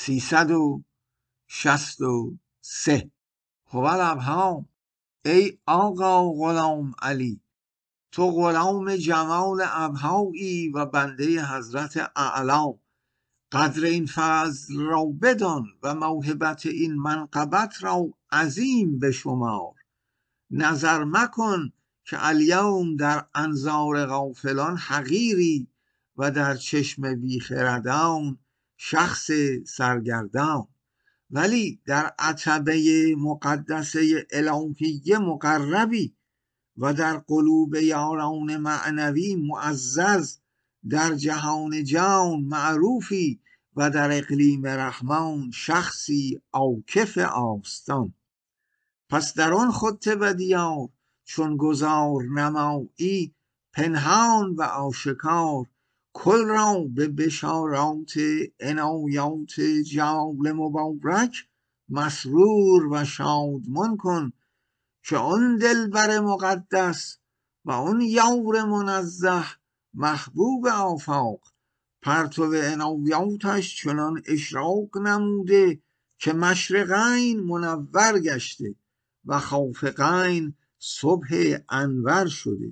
363. هوالابهام، ای آقا غلام علی، تو غلام جمال ابهایی و بنده حضرت اعلی. قدر این فضل را بدان و موهبت این منقبت را عظیم بشمار. نظر مکن که الیوم در انظار غافلان حقیری و در چشم بیخردان شخص سرگردان، ولی در عتبه مقدسه الهیه مقربی و در قلوب یاران معنوی معزز، در جهان جان معروفی و در اقلیم رحمان شخصی عاکف آستان. پس در آن خطه و دیار چون گذار نمایی، پنهان و آشکار کل را به بشارات عنایات جلال مبارک مسرور و شادمان کن، که آن دلبر مقدس و آن یار منزه محبوب آفاق پرتو عنایاتش چنان اشراق نموده که مشرقین منور گشته و خافقین صبح انور شده.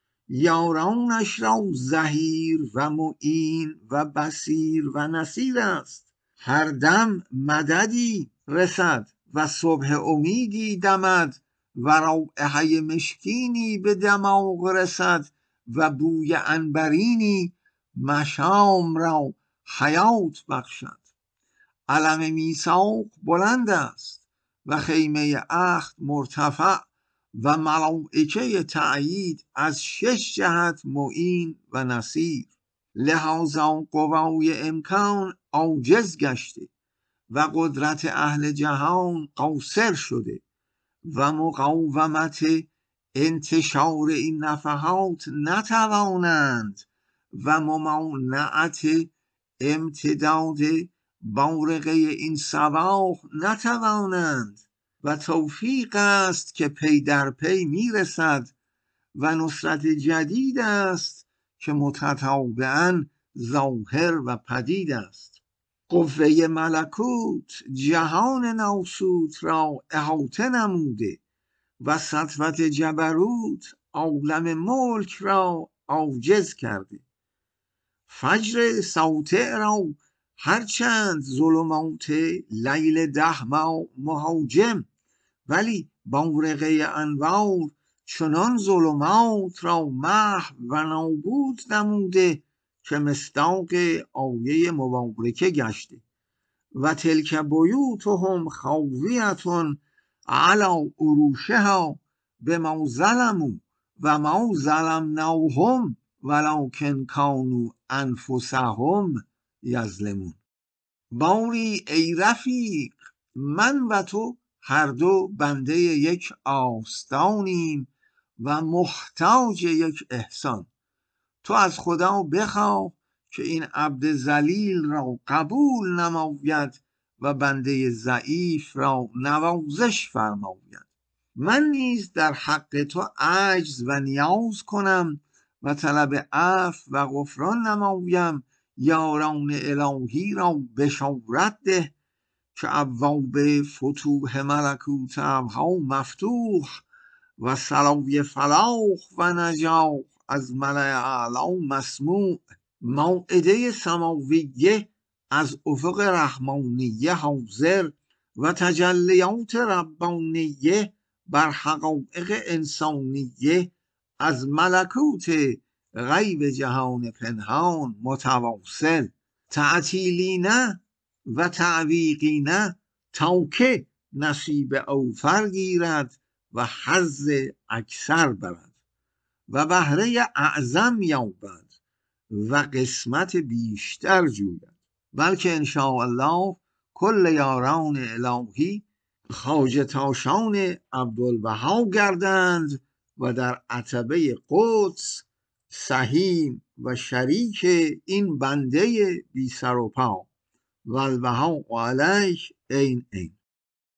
یارانش را ظهیر و معین و بصیر و نصیر است. هر دم مددی رسد و صبح امیدی دمد و رایحه مشکینی به دماغ رسد و بوی عنبرینی مشام را حیات بخشد. علم میثاق بلند است و خیمه عهد مرتفع و ملائکه تأیید از 6 جهت معین و نصیر. لحاظا قوای امکان عاجز گشته و قدرت اهل جهان قاصر شده و مقاومت انتشار این نفحات نتوانند و ممانعت امتداد بارقه این صباح نتوانند و توفیق است که پی در پی میرسد و نصرت جدید است که متتابعاً ظاهر و پدید است. قوه ملکوت جهان ناسوت را احاطه نموده و سطوت جبروت عالم ملک را عاجز کرده. فجر ساطع را هرچند ظلمات لیل دهما مهاجم، ولی بارقه انوار چنان ظلمات را محو و نابود نموده که مصداق آیه مبارکه گشته. و تلک بیوتهم خاویة علی عروشها بما ظلموا و ما ظلمناهم ولکن کانوا انفسهم یظلمون. باری ای رفیق، من و تو هر دو بنده یک آستانیم و محتاج یک احسان. تو از خدا بخواه که این عبد ذلیل را قبول نماید و بنده ضعیف را نوازش فرماید. من نیز در حق تو عجز و نیاز کنم و طلب عفو و غفران نمایم. یاران الهی را بشارت ده که ابواب فتوح ملکوت ابها مفتوح و صلای فلاح و نجاح از ملأ اعلی مسموع. موعده سماویه از افق رحمانیه حاضر و تجلیات ربانیه بر حقایق انسانیه از ملکوت غیب جهان پنهان متواصل. تعطیلی نه و تعویقی نه، تا که نصیب اوفر گیرد و حظ اکثر برد و بهره اعظم یابد و قسمت بیشتر جوید. بلکه انشاءالله کل یاران الهی خواجه تاشان عبدالبها گردند و در عتبه قدس سهیم و شریک این بنده بی سر و پا. والبهاء علیه عین عین.